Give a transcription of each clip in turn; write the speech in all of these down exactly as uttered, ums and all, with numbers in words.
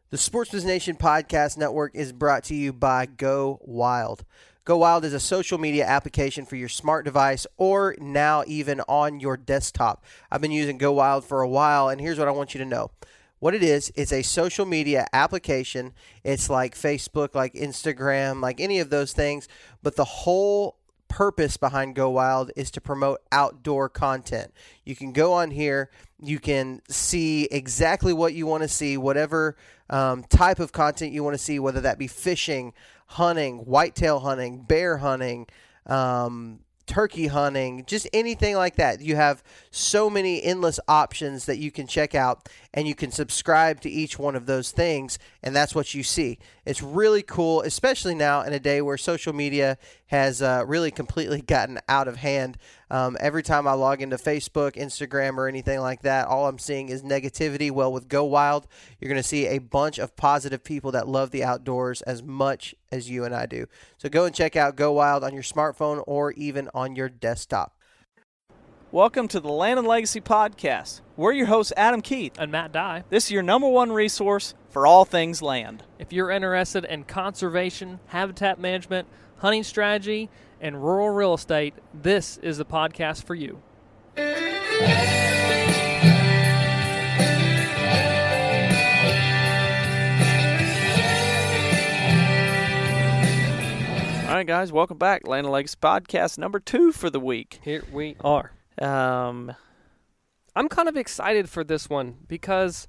The Sportsman's Nation Podcast Network is brought to you by Go Wild. Go Wild is a social media application for your smart device or now even on your desktop. I've been using Go Wild for a while, and here's what I want you to know. What it is, it's a social media application. It's like Facebook, like Instagram, like any of those things, but the whole purpose behind Go Wild is to promote outdoor content. You can go on here, you can see exactly what you want to see, whatever um, type of content you want to see, whether that be fishing, hunting, whitetail hunting, bear hunting, um, turkey hunting, just anything like that. You have so many endless options that you can check out, and you can subscribe to each one of those things, and that's what you see. It's really cool, especially now in a day where social media has uh, really completely gotten out of hand. Um, every time I log into Facebook, Instagram, or anything like that, all I'm seeing is negativity. Well, with Go Wild, you're going to see a bunch of positive people that love the outdoors as much as you and I do. So go and check out Go Wild on your smartphone or even on your desktop. Welcome to the Land and Legacy Podcast. We're your hosts, Adam Keith. And Matt Dye. This is your number one resource for all things land. If you're interested in conservation, habitat management, hunting strategy, and rural real estate, this is the podcast for you. All right, guys, welcome back. Land and Legacy Podcast number two for the week. Here we are. Um, I'm kind of excited for this one because,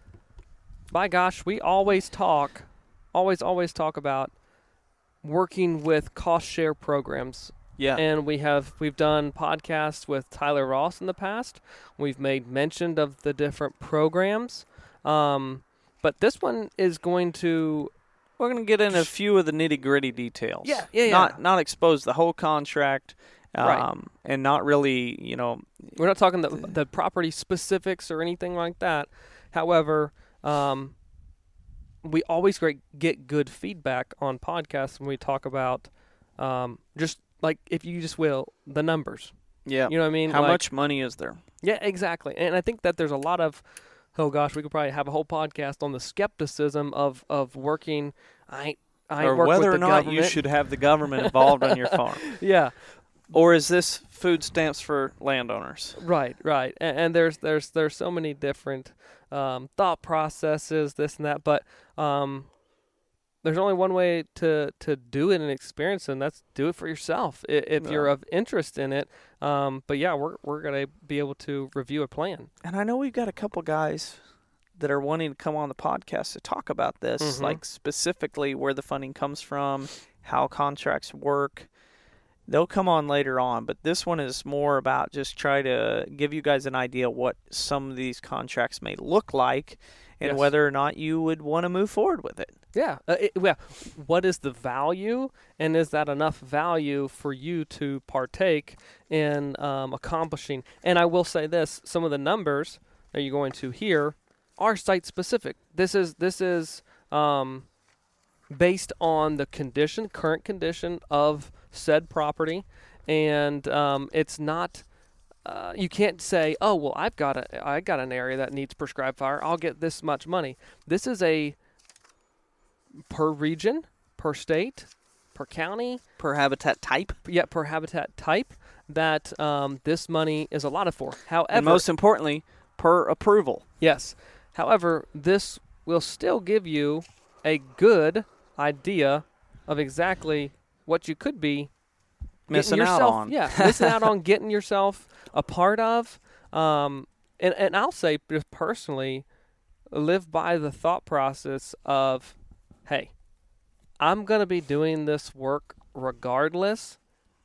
my gosh, we always talk, always, always talk about working with cost share programs. Yeah. And we have, we've done podcasts with Tyler Ross in the past. We've made mention of the different programs. Um, but this one is going to... We're going to get in a few of the nitty-gritty details. Yeah, yeah, yeah. Not, not expose the whole contract. Um, Right. And not really, you know... We're not talking the, the property specifics or anything like that. However, um, we always great, get good feedback on podcasts when we talk about um, just, like, if you just will, the numbers. Yeah. You know what I mean? How like, much money is there? Yeah, exactly. And I think that there's a lot of... Oh gosh, we could probably have a whole podcast on the skepticism of, of working. I ain't, I ain't Or work whether with or the not government. you should have the government involved on your farm. Yeah, Or is this food stamps for landowners? right, right. And, and there's there's there's so many different um, thought processes, this and that. But um, there's only one way to, to do it and experience it, and that's do it for yourself if, if Yeah. you're of interest in it. Um, but yeah, we're we're gonna be able to review a plan. And I know we've got a couple guys that are wanting to come on the podcast to talk about this, Mhm. like specifically where the funding comes from, how contracts work. They'll come on later on, but this one is more about just try to give you guys an idea what some of these contracts may look like and Yes. whether or not you would want to move forward with it. Yeah. Uh, it, yeah. What is the value, and is that enough value for you to partake in um, accomplishing? And I will say this: some of the numbers that you're going to hear are site specific. This is this is um, based on the condition, current condition of said property, and um, it's not. Uh, you can't say, oh well, I've got a I got an area that needs prescribed fire. I'll get this much money. This is a per region, per state, per county, Per habitat type. yet per habitat type that um, this money is allotted for. However, And most importantly, per approval. yes. However, this will still give you a good idea of exactly what you could be Missing getting out yourself, on. Yeah, missing out on getting yourself a part of. Um, and, and I'll say just personally, live by the thought process of, hey, I'm going to be doing this work regardless,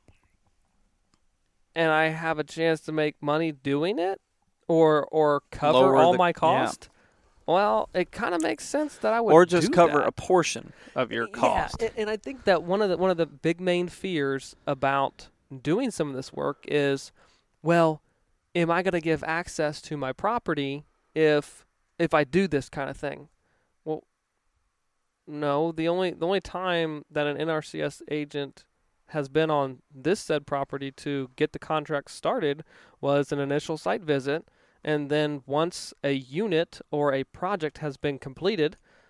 and I have a chance to make money doing it or or cover Lower all the- my yeah. cost. Well, it kind of makes sense that I would Or just do cover that. a portion of your cost. Yeah, and, and I think that one of the one of the big main fears about doing some of this work is, well, am I going to give access to my property if if I do this kind of thing? Well, no. The only the only time that an N R C S agent has been on this said property to get the contract started was an initial site visit. And then once a unit or a project has been completed,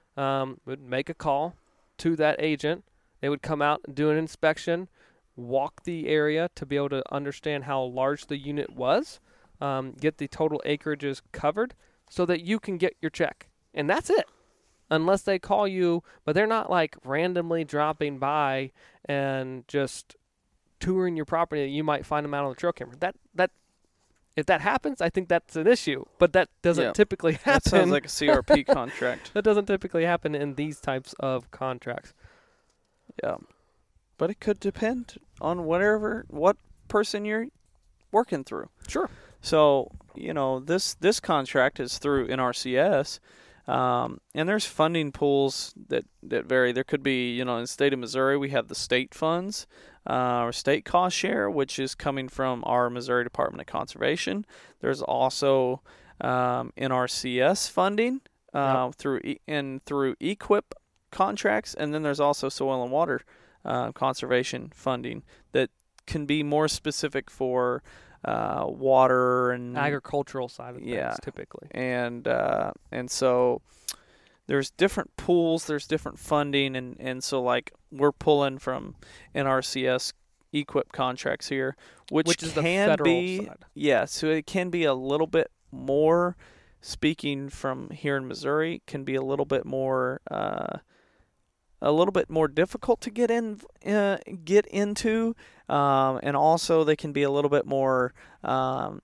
um, would make a call to that agent. They would come out and do an inspection, walk the area to be able to understand how large the unit was, um, get the total acreages covered so that you can get your check. And that's it. Unless they call you, but they're not like randomly dropping by and just touring your property that you might find them out on the trail camera. That that if that happens, I think that's an issue. But that doesn't Yeah. typically happen. That sounds like a C R P contract. That doesn't typically happen in these types of contracts. Yeah. But it could depend on whatever what person you're working through. Sure. So, you know, this this contract is through N R C S. Um, and there's funding pools that, that vary. There could be, you know, in the state of Missouri, we have the state funds, uh, or state cost share, which is coming from our Missouri Department of Conservation. There's also um, N R C S funding uh, Yep. through e- and through E Q I P contracts, and then there's also soil and water uh, conservation funding that can be more specific for uh, water and Agricultural side of Yeah. things, typically. and uh, and so there's different pools, there's different funding, and, and so like we're pulling from N R C S E Q I P contracts here, which, Which is the can federal be side. yeah, so it can be a little bit more. Speaking from here in Missouri, can be a little bit more uh, a little bit more difficult to get in uh, get into, um, and also they can be a little bit more um,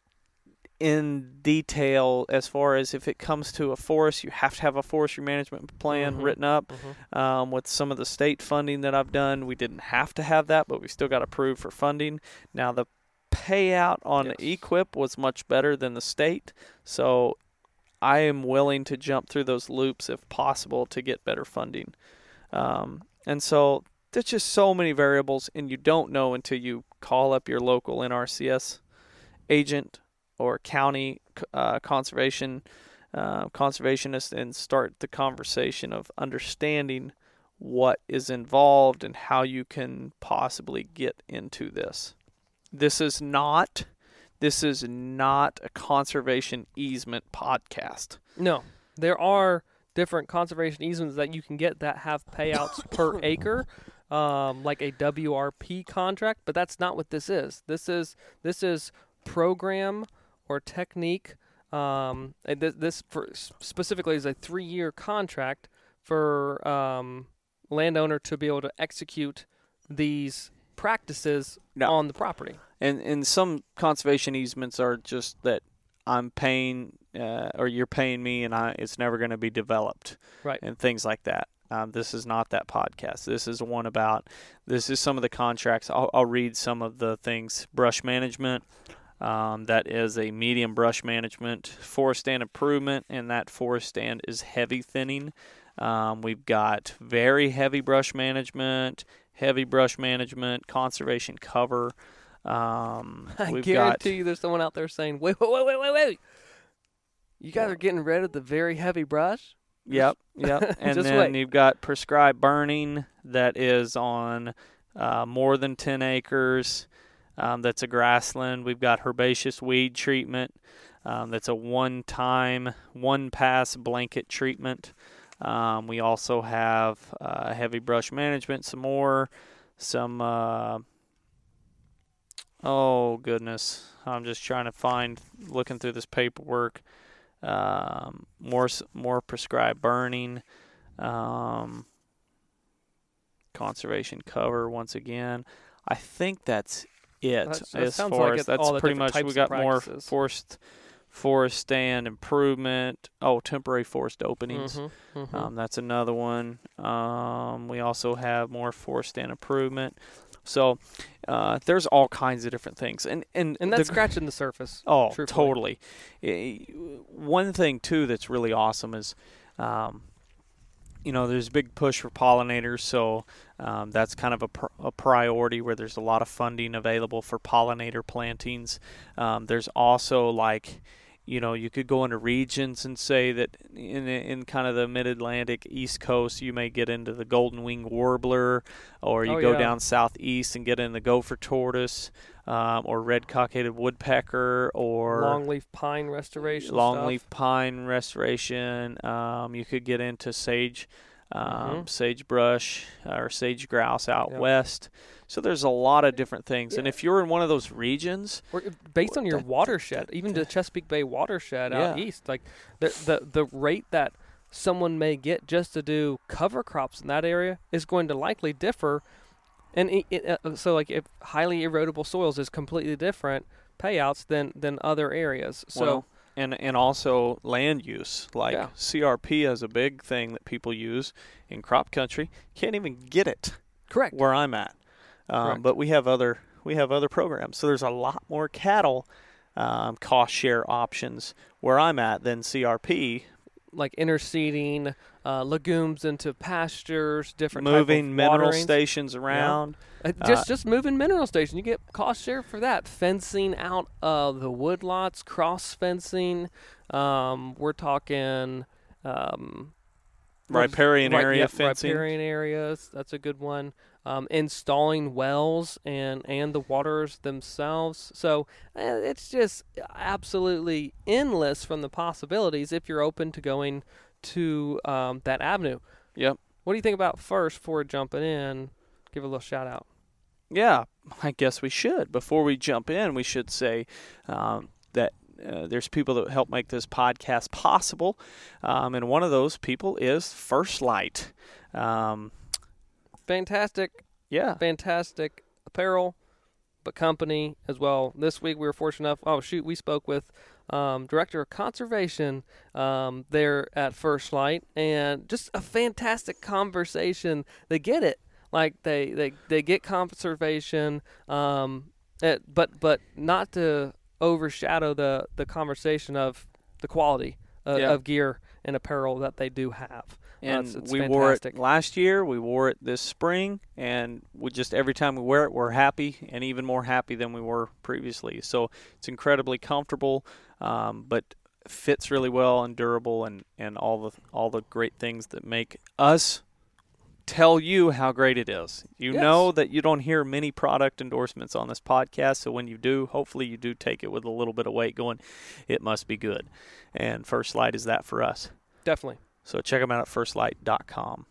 in detail as far as if it comes to a forest, you have to have a forestry management plan Mhm. written up. Mhm. Um, with some of the state funding that I've done, we didn't have to have that, but we still got approved for funding. Now the payout on Yes. E Q I P was much better than the state, so I am willing to jump through those loops if possible to get better funding. Um, and so there's just so many variables, and you don't know until you call up your local N R C S agent or county uh, conservation uh, conservationist and start the conversation of understanding what is involved and how you can possibly get into this. This is not this is not a conservation easement podcast. No, there are different conservation easements that you can get that have payouts per acre, um, like a W R P contract. But that's not what this is. This is this is program or technique. Um, and this, this for specifically is a three-year contract for um, landowner to be able to execute these practices No. on the property. And and some conservation easements are just that I'm paying uh, or you're paying me and I it's never going to be developed. Right. And things like that. Um, this is not that podcast. This is one about this is some of the contracts. I'll, I'll read some of the things. Brush management. Um, that is a medium brush management. Forest stand improvement, and that forest stand is heavy thinning. Um, we've got very heavy brush management, heavy brush management, conservation cover. Um, I we've guarantee got you there's someone out there saying, wait, wait, wait, wait, wait, wait. You guys are getting rid of the very heavy brush? Yep, yep. And Just then wait. you've got prescribed burning that is on uh, more than ten acres. Um, that's a grassland. We've got herbaceous weed treatment. Um, that's a one-time, one-pass blanket treatment. Um, we also have uh, heavy brush management, some more, some, uh, oh, goodness. I'm just trying to find, looking through this paperwork. Um, more more prescribed burning, um, conservation cover once again. I think that's it That- that as sounds far like as it's that's all the pretty different much. We types of got more practices. forest forest stand improvement. Oh, temporary forest openings. Mm-hmm, mm-hmm. Um, that's another one. Um, we also have more forest stand improvement. So uh, there's all kinds of different things, and and, and that's the, scratching the surface. Oh, truthfully. totally. Eh, One thing, too, that's really awesome is, um, you know, there's a big push for pollinators, so um, that's kind of a, pr- a priority where there's a lot of funding available for pollinator plantings. Um, there's also, like, you know, you could go into regions and say that in in kind of the mid-Atlantic East Coast, you may get into the golden wing warbler, or you Oh, go yeah. down southeast and get in the gopher tortoise, um, or red cockaded woodpecker, or Longleaf pine restoration longleaf stuff. pine restoration. Um, you could get into sage, um, Mhm. sagebrush or sage grouse out Yep. west. So there's a lot of different things, and if you're in one of those regions, Or based on your that- watershed, even the Chesapeake Bay watershed out Yeah. east, like the, the the rate that someone may get just to do cover crops in that area is going to likely differ. And it, it, uh, so, like, if highly erodible soils is completely different payouts than than other areas. So, well, and and also land use, like Yeah. C R P is a big thing that people use in crop country. Can't even get it correct. where I'm at, um, Correct. but we have other we have other programs. So there's a lot more cattle um, cost share options where I'm at than C R P. Like interseeding uh, legumes into pastures, different type Moving of mineral waterings. stations around. Uh, just just moving mineral station, you get cost share for that. Fencing out uh, the woodlots, cross fencing. Um, we're talking um, what is- Riparian right, area yep, fencing. Riparian areas. That's a good one. Um, installing wells and and the waters themselves. So uh, it's just absolutely endless from the possibilities if you're open to going to um, that avenue. Yep. What do you think about first before jumping in? Give a little shout out. Yeah, I guess we should. Before we jump in, we should say um, that uh, there's people that help make this podcast possible, um, and one of those people is First Light. Um, Fantastic, yeah, fantastic apparel, but company as well. This week we were fortunate enough. Oh shoot, we spoke with um, director of conservation um, there at First Light, and just a fantastic conversation. They get it, like they they, they get conservation, um, it, but but not to overshadow the the conversation of the quality uh, Yeah. of gear and apparel that they do have. and it's- it's we wore it fantastic. last year. We wore it this spring, and we just every time we wear it, we're happy, and even more happy than we were previously. So it's incredibly comfortable, um, but fits really well and durable, and, and all the all the great things that make us tell you how great it is. You Yes. know that you don't hear many product endorsements on this podcast, so when you do, hopefully you do take it with a little bit of weight going, it must be good. And First Light is that for us. Definitely. So check them out at first light dot com.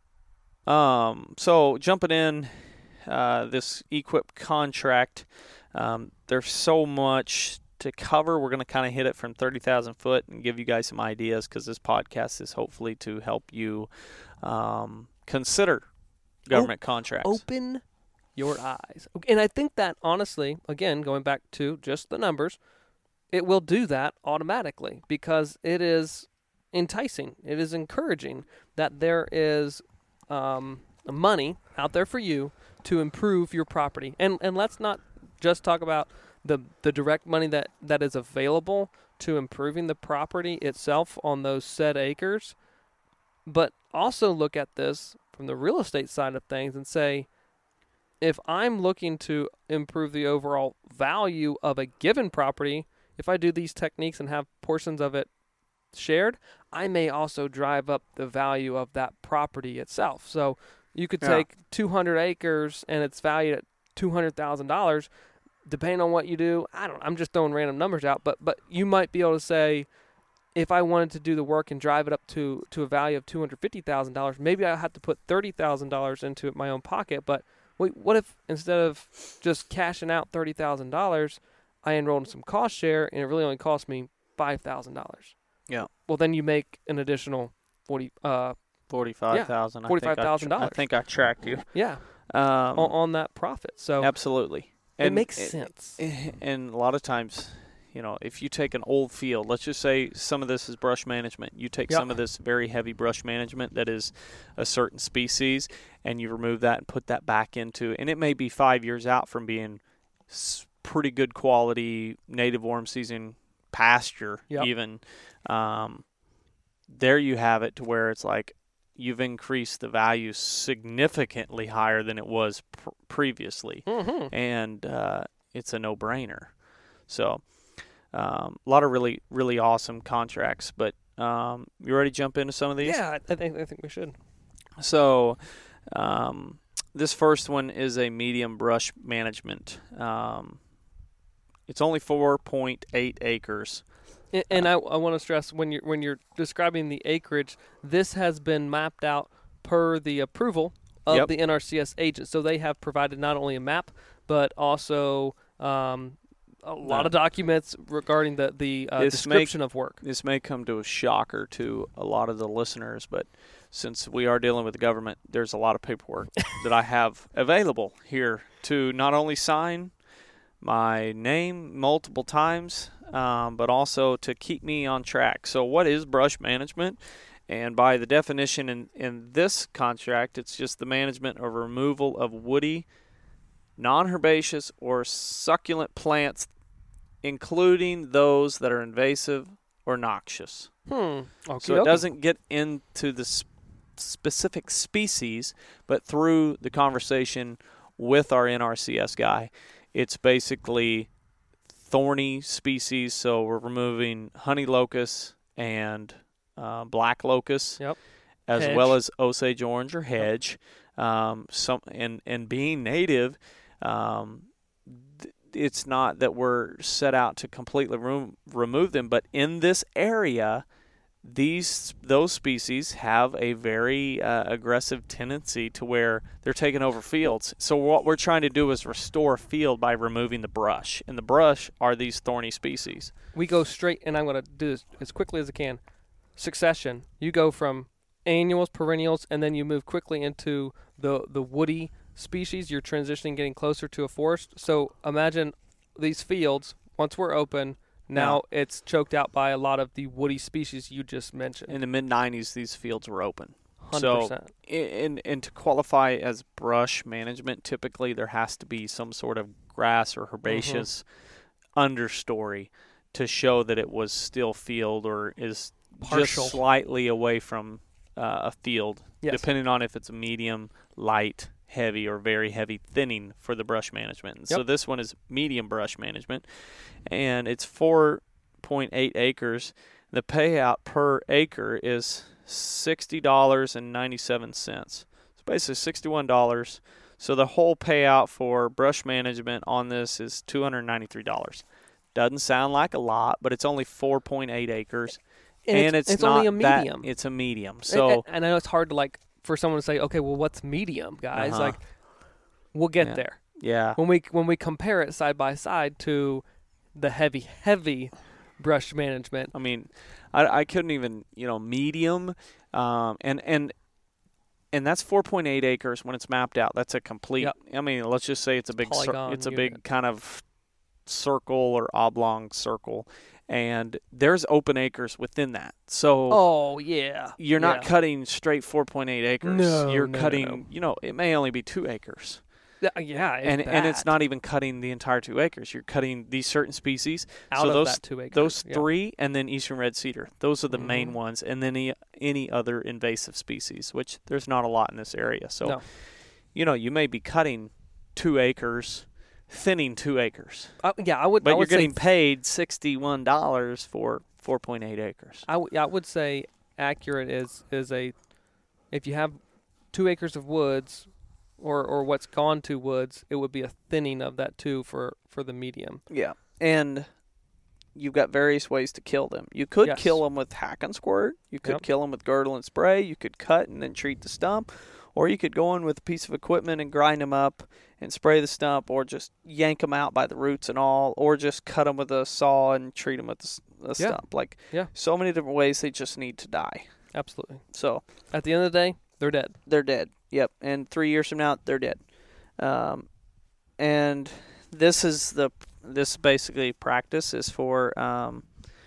Um, so jumping in, uh, this Equip contract, um, there's so much to cover. We're going to kind of hit it from thirty thousand foot and give you guys some ideas, because this podcast is hopefully to help you um, consider government contracts. Open your eyes. And I think that, honestly, again, going back to just the numbers, it will do that automatically because it is enticing. It is encouraging that there is um, money out there for you to improve your property. And and let's not just talk about the the direct money that, that is available to improving the property itself on those said acres, but also look at this from the real estate side of things and say, if I'm looking to improve the overall value of a given property, if I do these techniques and have portions of it shared, I may also drive up the value of that property itself. So you could Yeah. take two hundred acres and it's valued at two hundred thousand dollars. Depending on what you do, I don't. I'm just throwing random numbers out, but but you might be able to say, if I wanted to do the work and drive it up to to a value of two hundred fifty thousand dollars, maybe I have to put thirty thousand dollars into my own pocket. But wait, what if instead of just cashing out thirty thousand dollars, I enrolled in some cost share and it really only cost me five thousand dollars? Yeah. Well, then you make an additional forty. Uh, forty-five thousand dollars. forty-five thousand dollars. I think I tracked you. yeah, Um, on, on that profit. So absolutely. it makes sense. And a lot of times, you know, if you take an old field, let's just say some of this is brush management. You take Yep. some of this very heavy brush management that is a certain species, and you remove that and put that back into, and it may be five years out from being s- pretty good quality native warm season pasture, Yep. even. Um, there you have it to where it's like you've increased the value significantly higher than it was pr- previously. Mm-hmm. And uh, it's a no-brainer. So Um, a lot of really, really awesome contracts. But um, you ready to jump into some of these? Yeah, I think I think we should. So um, this first one is a medium brush management. Um, it's only four point eight acres. And, and I, I want to stress when you're when you're describing the acreage, this has been mapped out per the approval of Yep. the N R C S agent. So they have provided not only a map but also um, a lot Uh, of documents regarding the the uh, this description make- of work. This may come to a shocker to a lot of the listeners, but since we are dealing with the government, there's a lot of paperwork that I have available here to not only sign my name multiple times, um, but also to keep me on track. So what is brush management? And by the definition in, in this contract, it's just the management or removal of woody, non-herbaceous, or succulent plants, including those that are invasive or noxious. Hmm. Okay. So it doesn't get into the s- specific species, but through the conversation with our N R C S guy, it's basically thorny species. So we're removing honey locust and uh, black locust, Yep. as Hedge. well as Osage orange or hedge. Um, some and and being native, um, th- it's not that we're set out to completely remo- remove them, but in this area, these those species have a very uh, aggressive tendency to where they're taking over fields. So what we're trying to do is restore a field by removing the brush, and the brush are these thorny species. We go straight, and I'm going to do this as quickly as I can. Succession. You go from annuals, perennials, and then you move quickly into the the woody species. You're transitioning, getting closer to a forest. So imagine these fields, once we're open, now it's choked out by a lot of the woody species you just mentioned. In the mid nineties, these fields were open. one hundred percent. So, and, and to qualify as brush management, typically there has to be some sort of grass or herbaceous Mm-hmm. understory to show that it was still field or is Partial. just slightly away from uh, a field, Yes. depending on if it's medium, light, heavy, or very heavy thinning for the brush management. And So Yep. this one is medium brush management, and it's four point eight acres. The payout per acre is sixty dollars and ninety-seven cents. It's basically sixty-one dollars. So the whole payout for brush management on this is two hundred ninety-three dollars. Doesn't sound like a lot, but it's only four point eight acres. And, it's, it's not only a medium. That, it's a medium. And- So and, and I know it's hard to like for someone to say, okay, well, what's medium, guys? Uh-huh. Like, we'll get Yeah. there yeah, when we when we compare it side by side to the heavy, heavy brush management. I mean, I, I couldn't even, you know, medium, um, and and and that's four point eight acres when it's mapped out. That's a complete. Yep. I mean, let's just say it's a big, cir- Polygon it's a unit. big kind of circle or oblong circle, and there's open acres within that. So Oh yeah, you're not yeah. cutting straight four point eight acres. No, you're no, no, cutting, no. you know, it may only be two acres. Yeah, yeah, it's and and it's bad. not even cutting the entire two acres. You're cutting these certain species. out so of those that two acres. those yeah. three, and then eastern red cedar. Those are the main Mhm. ones, and then any, any other invasive species, which there's not a lot in this area. So, No. you know, you may be cutting two acres, thinning two acres, Uh, yeah, I would. but I you're would getting say, paid sixty-one dollars for four point eight acres. I, w- I would say accurate is is a if you have two acres of woods, or or what's gone to woods, it would be a thinning of that two for for the medium. Yeah, and you've got various ways to kill them. You could Yes. kill them with hack and squirt. You could Yep. kill them with girdle and spray. You could cut and then treat the stump, or you could go in with a piece of equipment and grind them up and spray the stump, or just yank them out by the roots and all, or just cut them with a saw and treat them with the, s- the Yeah. stump. Like Yeah. so many different ways. They just need to die. Absolutely. So At the end of the day, they're dead. they're dead. Yep. And three years from now, they're dead. Um, and this is the this basically practice is for um,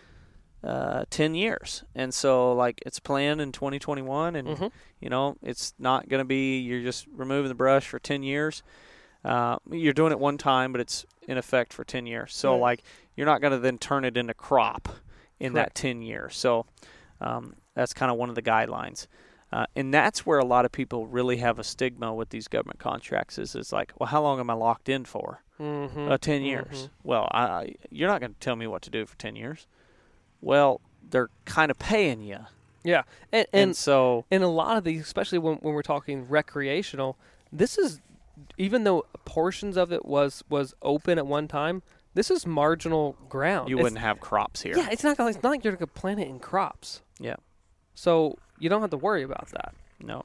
uh, ten years, and so like it's planned in twenty twenty-one, and Mhm. you know it's not going to be you're just removing the brush for ten years. Uh, you're doing it one time, but it's in effect for ten years. So Right. like you're not going to then turn it into crop in Correct. that ten years. So um, that's kind of one of the guidelines. Uh, and that's where a lot of people really have a stigma with these government contracts is, is like, well, how long am I locked in for? Mm-hmm. Uh, ten years. Mm-hmm. Well, I, you're not going to tell me what to do for ten years. Well, they're kind of paying you. Yeah, and, And, and so, and a lot of these, especially when, when we're talking recreational, this is, even though portions of it was was open at one time, this is marginal ground. you It's- wouldn't have crops here. Yeah, it's not gonna- it's not like you're gonna plant it in crops. Yeah. So you don't have to worry about that. No.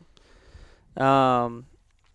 Um,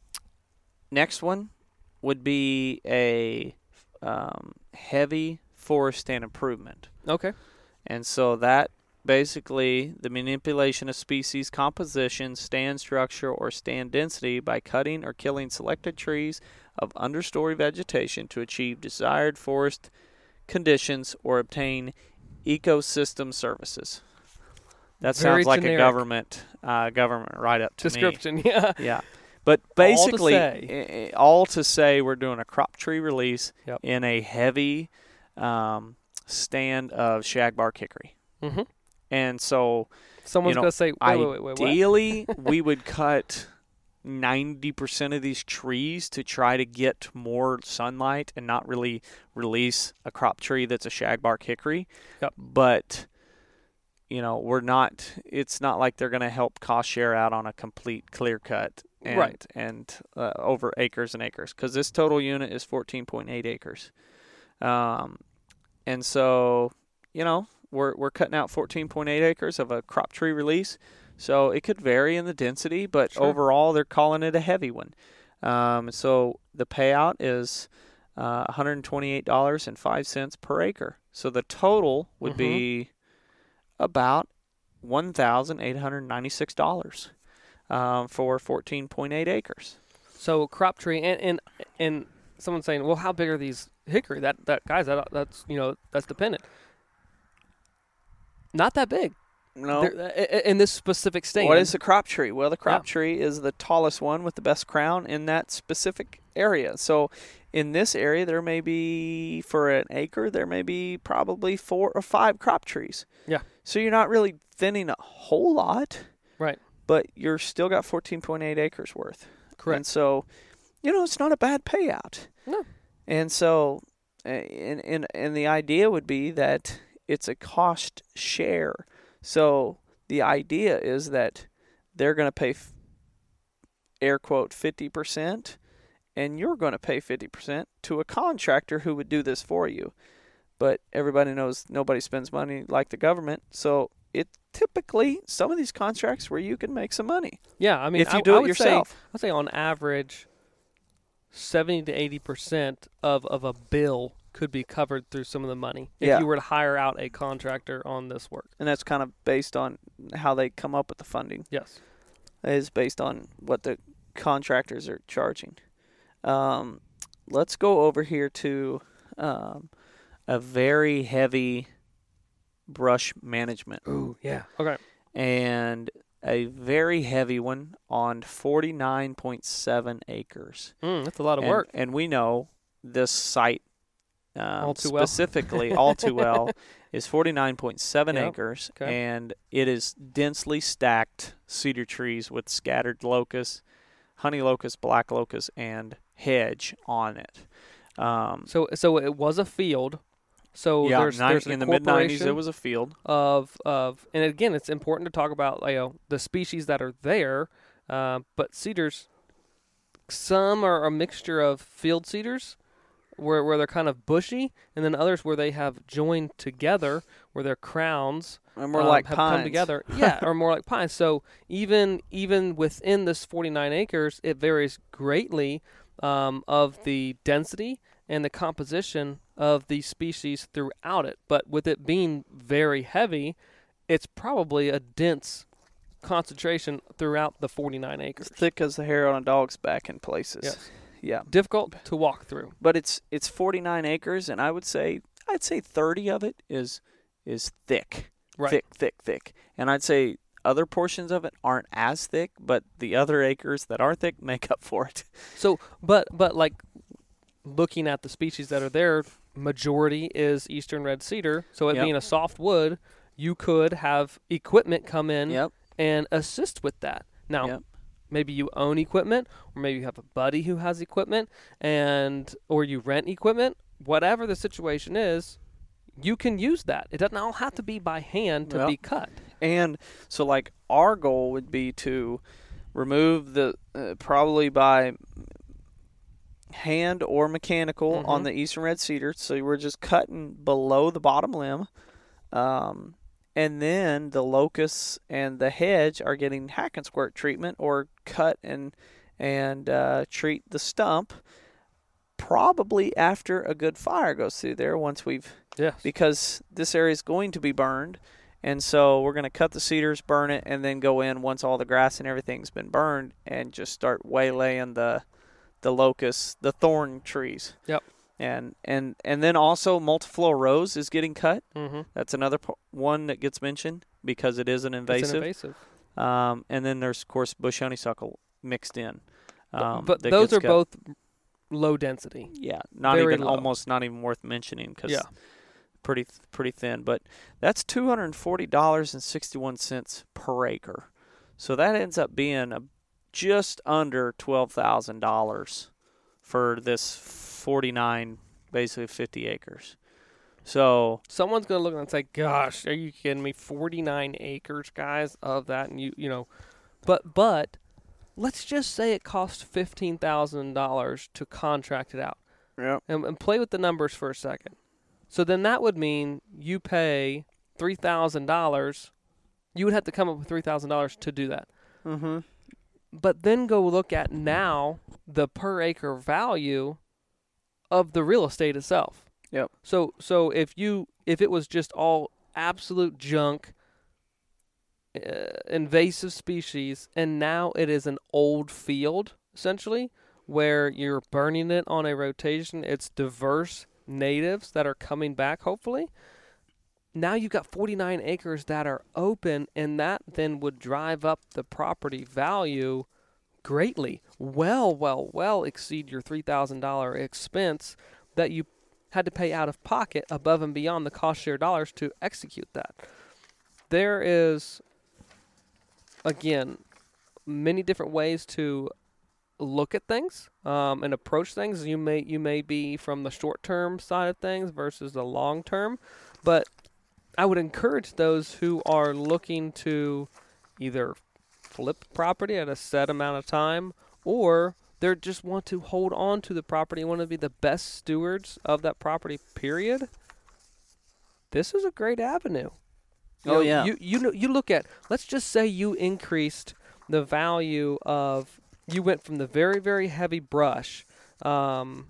next one would be a um, heavy forest stand improvement. Okay. And so that basically the manipulation of species composition, stand structure, or stand density by cutting or killing selected trees of understory vegetation to achieve desired forest conditions or obtain ecosystem services. That Very sounds like generic. a government uh, government write-up to me. Description. Yeah. Yeah. But basically, say. i- i- all to say we're doing a crop tree release Yep. in a heavy um, stand of shagbark hickory. Mm-hmm. And so Someone's know, gonna say, wait, wait, wait, wait, what? ideally, we would cut ninety percent of these trees to try to get more sunlight and not really release a crop tree that's a shagbark hickory. Yep. But, you know, we're not, it's not like they're going to help cost share out on a complete clear cut. And, Right. And uh, over acres and acres, because this total unit is fourteen point eight acres. Um, and so, you know, we're we're cutting out fourteen point eight acres of a crop tree release. So it could vary in the density, but Sure. overall they're calling it a heavy one. Um, so the payout is uh, one hundred twenty-eight dollars and five cents per acre. So the total would Mhm. be about one thousand eight hundred ninety-six dollars. Um, for fourteen point eight acres. So crop tree, and and and someone's saying, well, how big are these hickory? That that guys, that that's you know that's dependent. Not that big. No. They're- i- i- in this specific stand. What is the crop tree? Well, the crop Yeah. tree is the tallest one with the best crown in that specific area. So in this area, there may be, for an acre, there may be probably four or five crop trees. Yeah. So you're not really thinning a whole lot. Right. But you're still got fourteen point eight acres worth. Correct. And so, you know, it's not a bad payout. No. And so, uh, and, and, and the idea would be that it's a cost share. So the idea is that they're going to pay, f- air quote, fifty percent, and you're going to pay fifty percent to a contractor who would do this for you. But everybody knows nobody spends money like the government. So it typically, some of these contracts where you can make some money. Yeah, I mean, if you I, do I it would yourself. Say, I'd say on average, seventy to eighty percent of of a bill could be covered through some of the money if Yeah. you were to hire out a contractor on this work. And that's kind of based on how they come up with the funding. Yes. Is based on what the contractors are charging. Um, let's go over here to um, a very heavy brush management. Ooh, yeah. Okay. And a very heavy one on forty-nine point seven acres. Mm, that's a lot of and, work. And we know this site um, All too well. specifically, all too well, is forty-nine point seven Yep. acres, Okay. and it is densely stacked cedar trees with scattered locust, honey locust, black locust, and hedge on it. Um, So so it was a field. So yeah, there's, nine- there's an in the mid nineties, it incorporation was a field. of of and again, it's important to talk about you know the species that are there. Uh, but cedars, some are a mixture of field cedars, where where they're kind of bushy, and then others where they have joined together, where their crowns And more um, like have pines. come together. Yeah, or more like pines. So even even within this forty-nine acres, it varies greatly um, of the density and the composition of the species throughout it. But with it being very heavy, it's probably a dense concentration throughout the forty-nine acres. It's thick as the hair on a dog's back in places. Yes. Yeah. Difficult to walk through. But it's it's forty-nine acres, and I would say I'd say thirty of it is is thick, Right. thick, thick, thick. And I'd say other portions of it aren't as thick, but the other acres that are thick make up for it. So, but but like looking at the species that are there, majority is eastern red cedar. So it Yep. being a soft wood, you could have equipment come in Yep. and assist with that. Now, Yep. maybe you own equipment, or maybe you have a buddy who has equipment, and or you rent equipment. Whatever the situation is, you can use that. It doesn't all have to be by hand to Yep. be cut. And so, like, our goal would be to remove the uh, probably by hand or mechanical Mm-hmm. on the Eastern Red Cedar. So we're just cutting below the bottom limb. Um, and then the locusts and the hedge are getting hack and squirt treatment, or cut and and uh, treat the stump probably after a good fire goes through there, once we've Yes. because this area is going to be burned. And so we're going to cut the cedars, burn it, and then go in once all the grass and everything's been burned and just start waylaying the the locusts, the thorn trees. Yep. And and and then also multiflora rose is getting cut. Mm-hmm. That's another po- one that gets mentioned because it is an invasive. It's an invasive. Um, and then there's, of course, bush honeysuckle mixed in. Um, but that those gets are cut. both low density. Yeah, not very even low. almost not even worth mentioning because Yeah. pretty pretty thin. But that's two hundred and forty dollars and sixty one cents per acre. So that ends up being a just under twelve thousand dollars for this forty nine, basically fifty acres. So Someone's gonna look and say, "Gosh, are you kidding me? Forty-nine acres, guys, of that." And you, you know, but but let's just say it costs fifteen thousand dollars to contract it out, yeah, and, and play with the numbers for a second. So then that would mean you pay three thousand dollars. You would have to come up with three thousand dollars to do that. mm-hmm. But then go look at now the per acre value of the real estate itself. Yep. So so if you if it was just all absolute junk, uh, invasive species, and now it is an old field essentially where you're burning it on a rotation, it's diverse natives that are coming back hopefully. Now you've got forty-nine acres that are open, and that then would drive up the property value greatly. Well, well, well exceed your three thousand dollars expense that you had to pay out of pocket above and beyond the cost share dollars to execute that. There is, again, many different ways to look at things um, and approach things. You may you may be from the short-term side of things versus the long-term, but I would encourage those who are looking to either flip property at a set amount of time, or they just want to hold on to the property and want to be the best stewards of that property, period. This is a great avenue. You Oh, know, yeah. You, you, know, you look at, let's just say you increased the value of, you went from the very, very heavy brush um,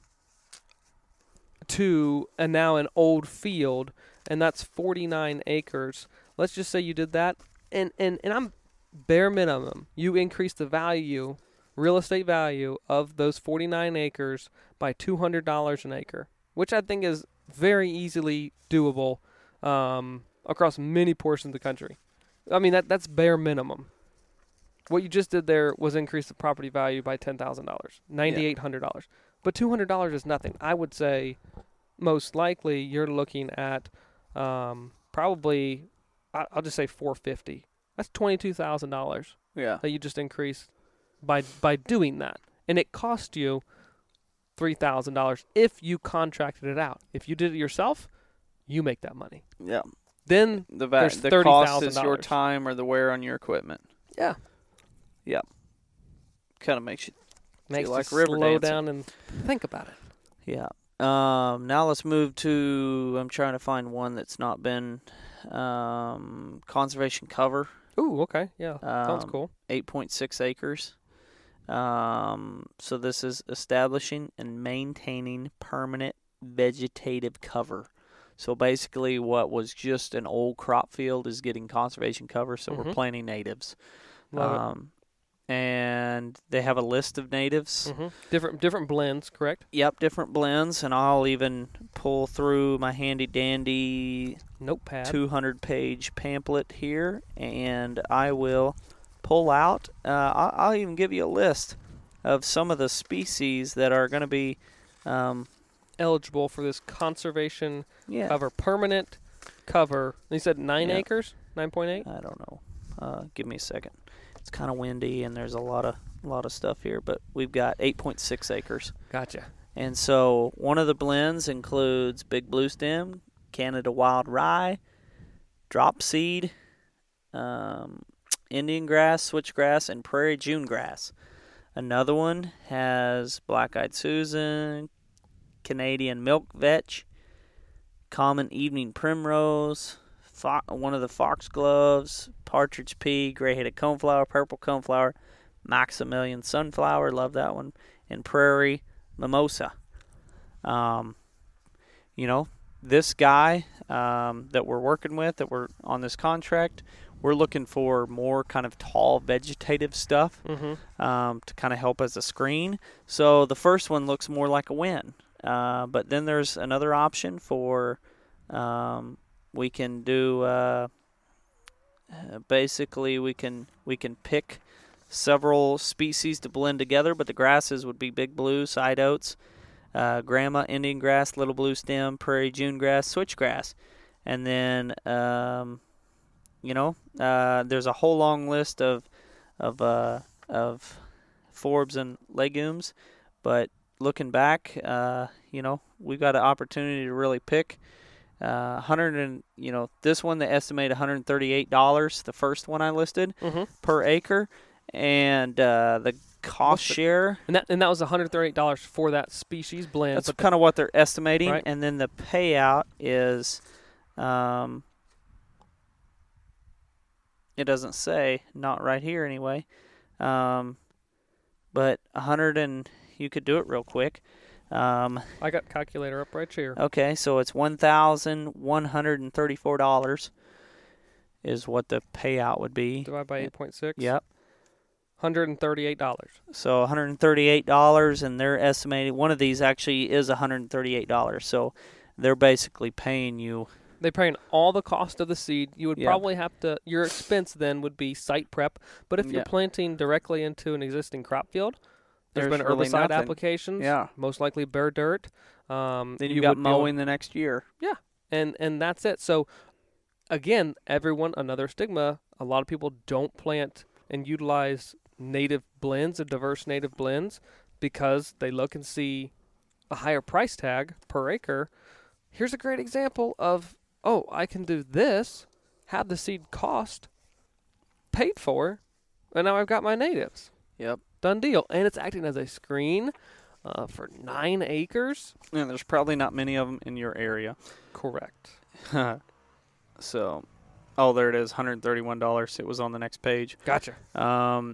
to a, now an old field, and that's forty-nine acres. Let's just say you did that, and, and, and I'm bare minimum, you increase the value, real estate value of those forty-nine acres by two hundred dollars an acre, which I think is very easily doable um, across many portions of the country. I mean, that that's bare minimum. What you just did there was increase the property value by ten thousand dollars, nine thousand eight hundred dollars. But two hundred dollars is nothing. I would say most likely you're looking at um, probably, I- I'll just say four hundred fifty dollars. That's twenty-two thousand dollars Yeah. that you just increased by by doing that. And it cost you three thousand dollars if you contracted it out. If you did it yourself, you make that money. Yeah. Then The va- there's the thirty cost thousand is your dollars. time or the wear on your equipment. Yeah. Kind of makes you Makes like you river slow dancing. down and think about it. Yeah. Um, now let's move to, I'm trying to find one that's not been um, conservation cover, Ooh, okay. Yeah. Sounds Um, cool. eight point six acres. Um, so this is establishing and maintaining permanent vegetative cover. So basically what was just an old crop field is getting conservation cover, so we're Mhm. planting natives. Love um, and they have a list of natives. it. hmm Different different blends, correct? Yep, different blends, and I'll even pull through my handy dandy Notepad. two hundred page pamphlet here, and I will pull out. Uh, I'll, I'll even give you a list of some of the species that are going to be, um, eligible for this conservation yeah, cover, permanent cover. You said nine Yeah. acres, nine point eight. I don't know. Uh, give me a second. It's kind of windy, and there's a lot of a lot of stuff here, but we've got eight point six acres. Gotcha. And so one of the blends includes Big Blue Stem, Canada Wild Rye, Drop Seed, um, Indian Grass, Switchgrass, and Prairie June Grass. Another one has Black-Eyed Susan, Canadian Milk Vetch, Common Evening Primrose, fo- one of the Foxgloves, Partridge Pea, Gray-Headed Coneflower, Purple Coneflower, Maximilian Sunflower, love that one, and Prairie Mimosa. Um, you know, this guy um, that we're working with, that we're on this contract, we're looking for more kind of tall vegetative stuff Mm-hmm. um, to kind of help as a screen. So the first one looks more like a win. Uh, but then there's another option for um, we can do uh, uh, basically we can we can pick several species to blend together, but the grasses would be Big Blue, Side Oats, uh, Grandma, Indian Grass, Little Blue Stem, Prairie June Grass, Switchgrass. And then, um, you know, uh, there's a whole long list of of uh, of forbs and legumes, but looking back, uh, you know, we got an opportunity to really pick. Uh, one hundred and you know, this one they estimate one hundred thirty-eight dollars. The first one I listed Mm-hmm. per acre, and uh, the cost the- share. And that and that was one hundred thirty-eight dollars for that species blend. That's but kind of what they're estimating, Right. and then the payout is, um, it doesn't say, not right here anyway, um, but a hundred and you could do it real quick. Um, I got calculator up right here. okay, so it's one thousand one hundred and thirty-four dollars is what the payout would be. Divided by eight point six. Yep. one hundred thirty-eight dollars. So one hundred thirty-eight dollars, and they're estimating one of these actually is one hundred thirty-eight dollars. So they're basically paying you. They're paying all the cost of the seed. You would Yeah. probably have to, your expense then would be site prep. But if you're Yeah. planting directly into an existing crop field, there's There's been really herbicide nothing. applications. Yeah. Most likely bare dirt. Um, Then you you've got would be able- mowing the next year. and and that's it. So again, everyone, another stigma, a lot of people don't plant and utilize native blends and diverse native blends because they look and see a higher price tag per acre. Here's a great example of, oh, I can do this, have the seed cost paid for, and now I've got my natives. Yep. Done deal. And it's acting as a screen uh, for nine acres. And there's probably not many of them in your area. Correct. So, oh, there it is, one hundred thirty-one dollars. It was on the next page. Gotcha. Um,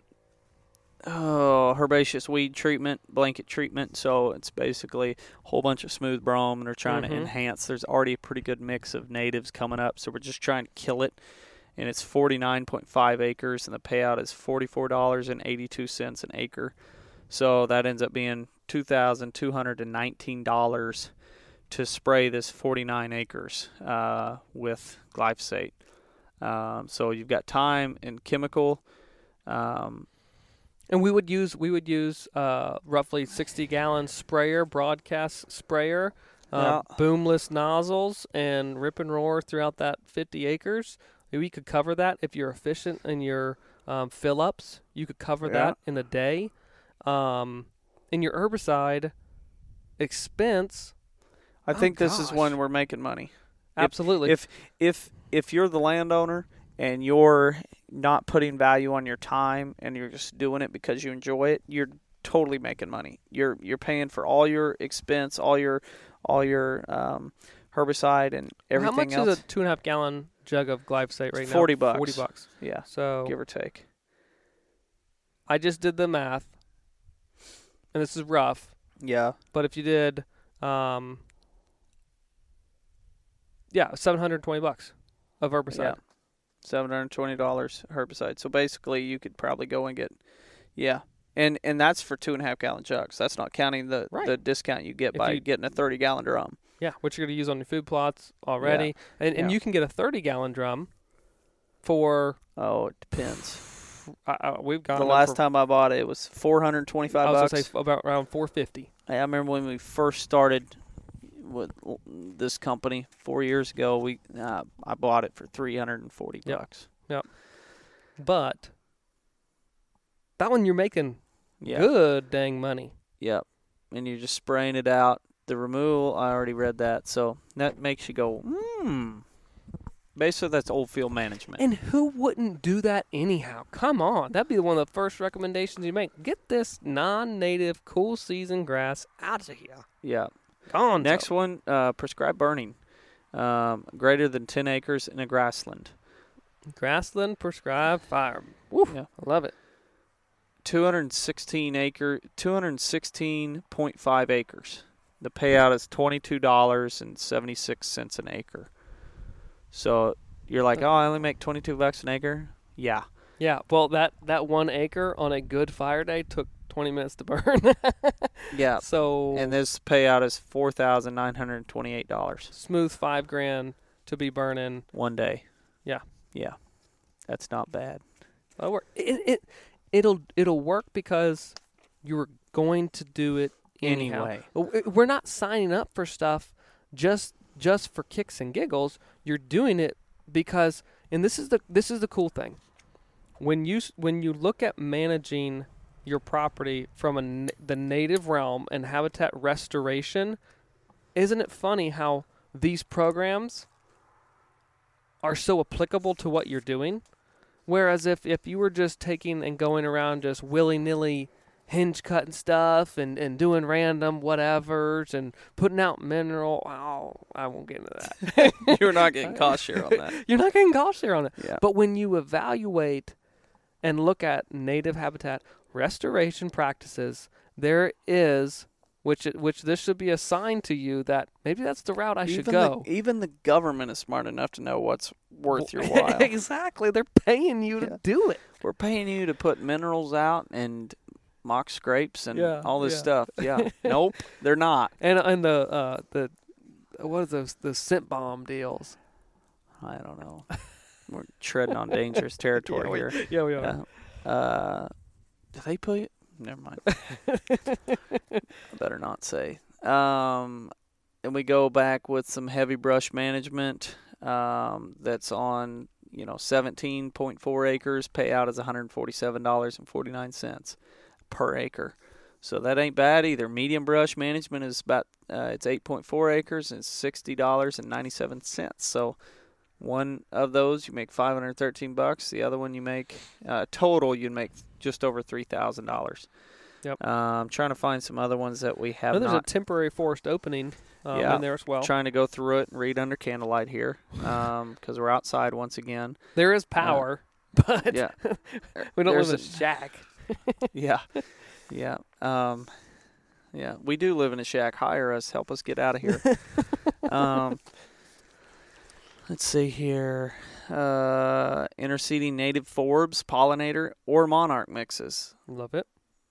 oh, herbaceous weed treatment, blanket treatment. So it's basically a whole bunch of smooth brome, and they're trying Mhm. to enhance. There's already a pretty good mix of natives coming up, so we're just trying to kill it. And it's forty-nine point five acres, and the payout is forty-four dollars and eighty-two cents an acre. So that ends up being two thousand two hundred nineteen dollars to spray this forty-nine acres uh, with glyphosate. Um, so you've got time and chemical. Um, And we would use we would use uh, roughly sixty gallon sprayer, broadcast sprayer, uh, Yeah. boomless nozzles, and rip and roar throughout that fifty acres. We could cover that if you're efficient in your um, fill ups. You could cover Yeah. that in a day. Um, in your herbicide expense, I Oh, think this is gosh. when we're making money. absolutely. If if if you're the landowner and you're not putting value on your time and you're just doing it because you enjoy it, you're totally making money. You're you're paying for all your expense, all your all your um, herbicide and everything How much else. is a two and a half gallon jug of glyphosate right now? forty bucks. Forty bucks. Yeah, So give or take. I just did the math, and this is rough. Yeah. But if you did, um, yeah, seven hundred twenty bucks of herbicide. Yeah. Seven hundred twenty dollars herbicide. So basically, you could probably go and get, yeah, and and that's for two and a half gallon jugs. That's not counting the Right. the discount you get If by you- getting a thirty gallon drum. Yeah, which you're going to use on your food plots already. And and Yeah. you can get a thirty gallon drum for, Oh, it depends. uh, uh, we've got The them last for, time I bought it, it was four hundred twenty five I was bucks. going to say f- about around four fifty. I remember when we first started with l- this company four years ago. We uh, I bought it for three hundred and forty Yep. bucks. But that one you're making Yeah. Good dang money. Yep. And you're just spraying it out. The removal, I already read that. So that makes you go, hmm. Basically, that's old field management. And who wouldn't do that anyhow? Come on. That'd be one of the first recommendations you make. Get this non-native cool season grass out of here. Yeah. Gone. Next one, uh, prescribed burning. Um, greater than ten acres in a grassland. Grassland prescribed fire. Woo. Yeah. I love it. two hundred sixteen acre, two hundred sixteen point five acres. The payout is twenty-two dollars and seventy-six cents an acre. So you're like, oh, I only make twenty-two bucks an acre? Yeah. Yeah. Well, that, that one acre on a good fire day took twenty minutes to burn. Yeah. So. And this payout is four thousand nine hundred twenty-eight dollars. Smooth five grand to be burning. One day. Yeah. Yeah. That's not bad. That'll work. It, it, it'll, it'll work because you're going to do it anyhow. Anyway. We're not signing up for stuff just just for kicks and giggles. You're doing it because, and this is the this is the cool thing. When you when you look at managing your property from a, the native realm and habitat restoration, isn't it funny how these programs are so applicable to what you're doing? Whereas if, if you were just taking and going around just willy-nilly hinge cutting stuff and, and doing random whatevers and putting out mineral, oh, I won't get into that. You're not getting cost share on that. You're not getting cost share on it. Yeah. But when you evaluate and look at native habitat restoration practices, there is, which which this should be a sign to you that maybe that's the route I even should go. The, even the government is smart enough to know what's worth your while. Exactly. They're paying you Yeah. to do it. We're paying you to put minerals out and mock scrapes and Yeah, all this yeah. stuff. Yeah. Nope, they're not. And and the uh, the what is those the scent bomb deals? I don't know. We're treading on dangerous territory yeah, we, here. Yeah, we are. Uh, uh, do they put you? Never mind. I better not say. Um, and we go back with some heavy brush management. Um, that's on you know seventeen point four acres. Payout is one hundred forty-seven dollars and forty-nine cents per acre. So that ain't bad either. Medium brush management is about uh, it's eight point four acres and it's sixty dollars and ninety-seven cents. So one of those you make five hundred thirteen bucks. The other one you make uh, total you make just over three thousand dollars. Yep. Uh, I'm trying to find some other ones that we have Oh, there's not. a temporary forest opening um, Yeah. in there as well. Trying to go through it and read under candlelight here because um, we're outside once again. There is power, but Yeah. we don't There's live in a a- shack. Yeah. Yeah. Um, yeah. We do live in a shack. Hire us. Help us get out of here. um, let's see here. Uh, interseeding native forbs, pollinator, or monarch mixes. Love it.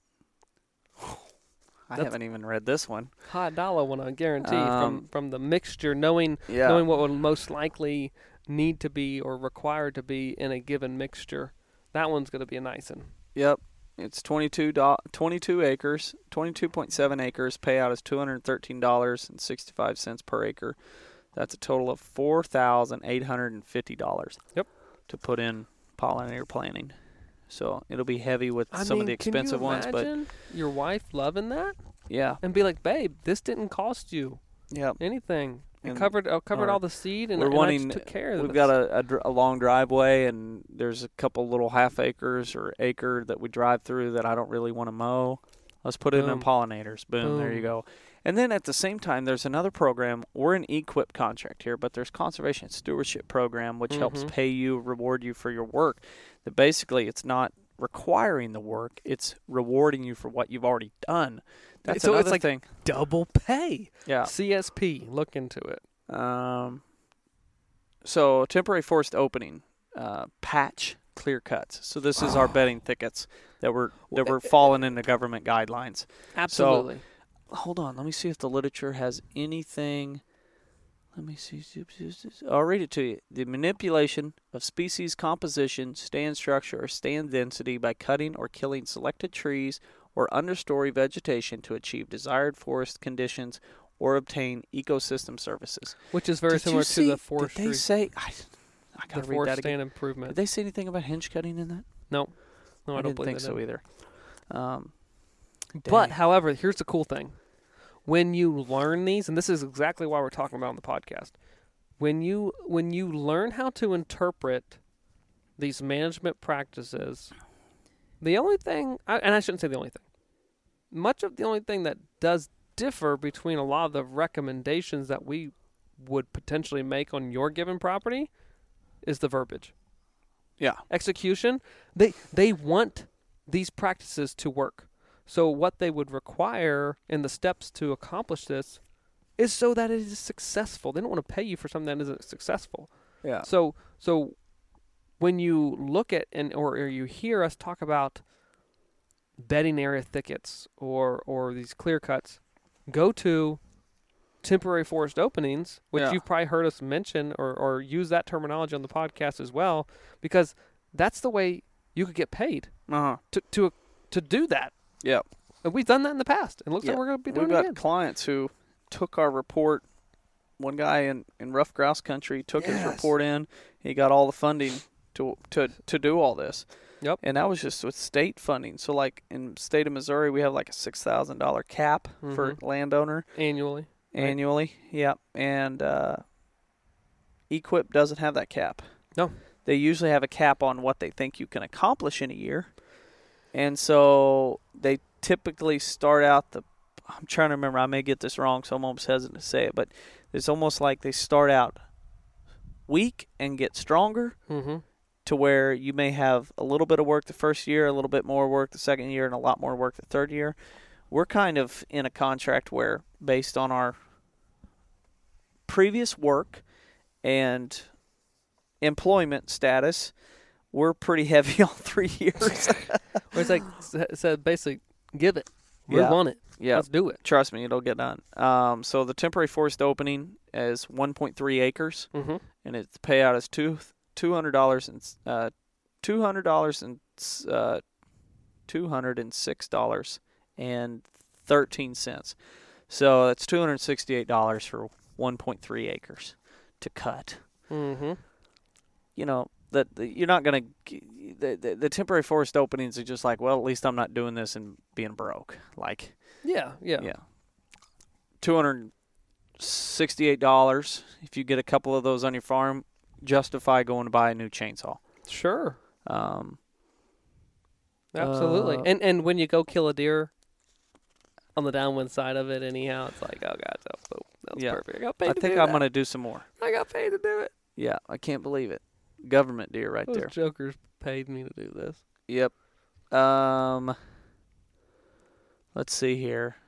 I That's- haven't even read this one. Hot dollar one, I guarantee. Um, from from the mixture, knowing Yeah. knowing what would most likely need to be or required to be in a given mixture, that one's going to be a nice one. Yep. It's twenty-two, do- twenty-two acres, twenty-two point seven acres. Payout is two hundred thirteen dollars and sixty-five cents per acre. That's a total of four thousand eight hundred fifty dollars. Yep. To put in pollinator planting. So it'll be heavy with I some mean, of the expensive can you ones, but imagine your wife loving that yeah. and be like, "Babe, this didn't cost you Yep. anything. It And covered uh, covered our- all the seed, and, we're and I wanting- just took care of it." We've got a, a, dr- a long driveway, and there's a couple little half acres or acre that we drive through that I don't really want to mow. Let's put it in Boom. pollinators. Boom, there you Boom. go. And then at the same time, there's another program. We're an E-Quip contract here, but there's conservation stewardship program, which helps Mhm. pay you, reward you for your work. That basically, it's not requiring the work; it's rewarding you for what you've already done. That's So it's another like thing. double pay. Yeah. C S P, look into it. Um, so temporary forest opening, uh, patch clear cuts. So this is our bedding thickets that were that were falling into government guidelines. Absolutely. Hold on, let me see if the literature has anything. Let me see. I'll read it to you. The manipulation of species composition, stand structure, or stand density by cutting or killing selected trees or understory vegetation to achieve desired forest conditions or obtain ecosystem services. Which is very Did similar you to see- the forestry, Did they say? I, I the gotta read forest that again. stand improvement. Did they say anything about hinge cutting in that? No, no, I, I, don't didn't believe think they so did. either. Um, But, Dang. however, here's the cool thing. When you learn these, and this is exactly why we're talking about on the podcast, when you when you learn how to interpret these management practices, the only thing, and I shouldn't say the only thing, much of the only thing that does differ between a lot of the recommendations that we would potentially make on your given property is the verbiage. Yeah. Execution, they they want these practices to work. So what they would require in the steps to accomplish this is so that it is successful. They don't want to pay you for something that isn't successful. Yeah. So so when you look at and or, or you hear us talk about bedding area thickets or or these clear cuts, go to temporary forest openings, which Yeah. you've probably heard us mention or, or use that terminology on the podcast as well, because that's the way you could get paid Uh-huh. to to to do that. Yeah. And we've done that in the past. It looks Yeah. like we're going to be doing We've it got again. clients who took our report. One guy in, in rough grouse country took his Yes. report in. He got all the funding to to to do all this. Yep. And that was just with state funding. So like in state of Missouri, we have like a six thousand dollar cap for Mhm. landowner Annually. Right. annually. Yep. And uh, Equip doesn't have that cap. No. They usually have a cap on what they think you can accomplish in a year. And so they typically start out the, I'm trying to remember, I may get this wrong, so I'm almost hesitant to say it, but it's almost like they start out weak and get stronger Mm-hmm. to where you may have a little bit of work the first year, a little bit more work the second year, and a lot more work the third year. We're kind of in a contract where, based on our previous work and employment status, we're pretty heavy on three years. Where it's like, s- said basically, give it. We Yeah. want it. Yeah. Let's do it. Trust me, it'll get done. Um, so the temporary forest opening is one point three acres, Mm-hmm. and its payout is two two hundred dollars and uh, two hundred dollars and uh, two hundred and six dollars and thirteen cents. So that's two hundred sixty-eight dollars for one point three acres to cut. Mm-hmm. You know that you're not gonna the, the the temporary forest openings are just like, well, at least I'm not doing this and being broke. Like. Yeah, yeah. Yeah. two hundred sixty-eight dollars if you get a couple of those on your farm, justify going to buy a new chainsaw. Sure. Um, Absolutely. Uh, and and when you go kill a deer on the downwind side of it, anyhow, it's like, oh god, that was, that was Yeah. perfect. I got paid I to think do I'm that. going to do some more. I got paid to do it. Yeah, I can't believe it. Government deer right Those there. jokers paid me to do this. Yep. Um, let's see here.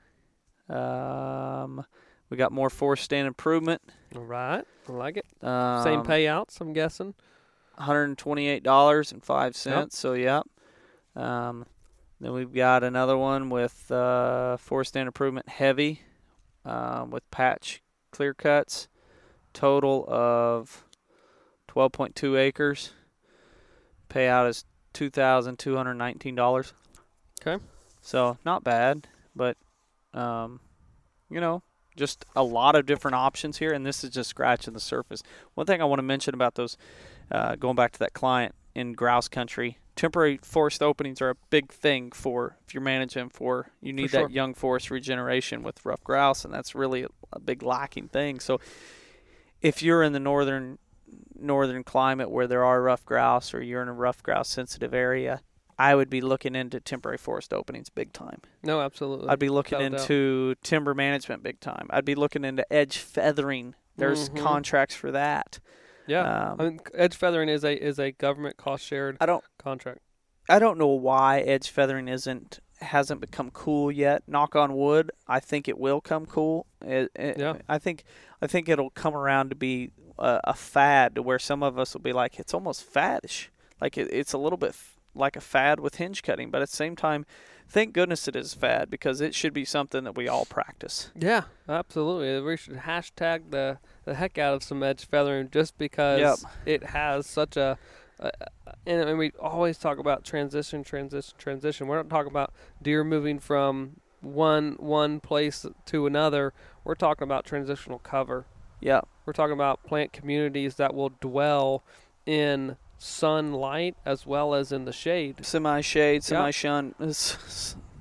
Um, we got more forest stand improvement. All right. I like it. Um, Same payouts, I'm guessing. one hundred twenty-eight dollars and five cents. So, yep. Um, then we've got another one with uh, forest stand improvement heavy um, with patch clear cuts. Total of twelve point two acres. Payout is two thousand two hundred nineteen dollars. Okay. So, not bad, but, um, you know, just a lot of different options here, and this is just scratching the surface. One thing I want to mention about those, uh, going back to that client in grouse country, temporary forest openings are a big thing for if you're managing for, you need sure. that young forest regeneration with rough grouse, and that's really a, a big lacking thing. So if you're in the northern northern climate where there are rough grouse, or you're in a rough grouse sensitive area, I would be looking into temporary forest openings big time. No, absolutely. I'd be looking Without a doubt. into timber management big time. I'd be looking into edge feathering. There's Mhm. contracts for that. Yeah. Um, I mean, edge feathering is a is a government cost shared I don't contract. I don't know why edge feathering isn't hasn't become cool yet. Knock on wood. I think it will come cool. It, it, Yeah. I think I think it'll come around to be a, a fad to where some of us will be like, it's almost faddish. Like it, it's a little bit f- like a fad with hinge cutting, but at the same time, thank goodness it is fad, because it should be something that we all practice. Yeah, absolutely. We should hashtag the, the heck out of some edge feathering just because Yep. it has such a, a and, and we always talk about transition, transition, transition. We're not talking about deer moving from one one place to another. We're talking about transitional cover. Yeah. We're talking about plant communities that will dwell in sunlight as well as in the shade. Semi-shade, Yeah. semi-shun.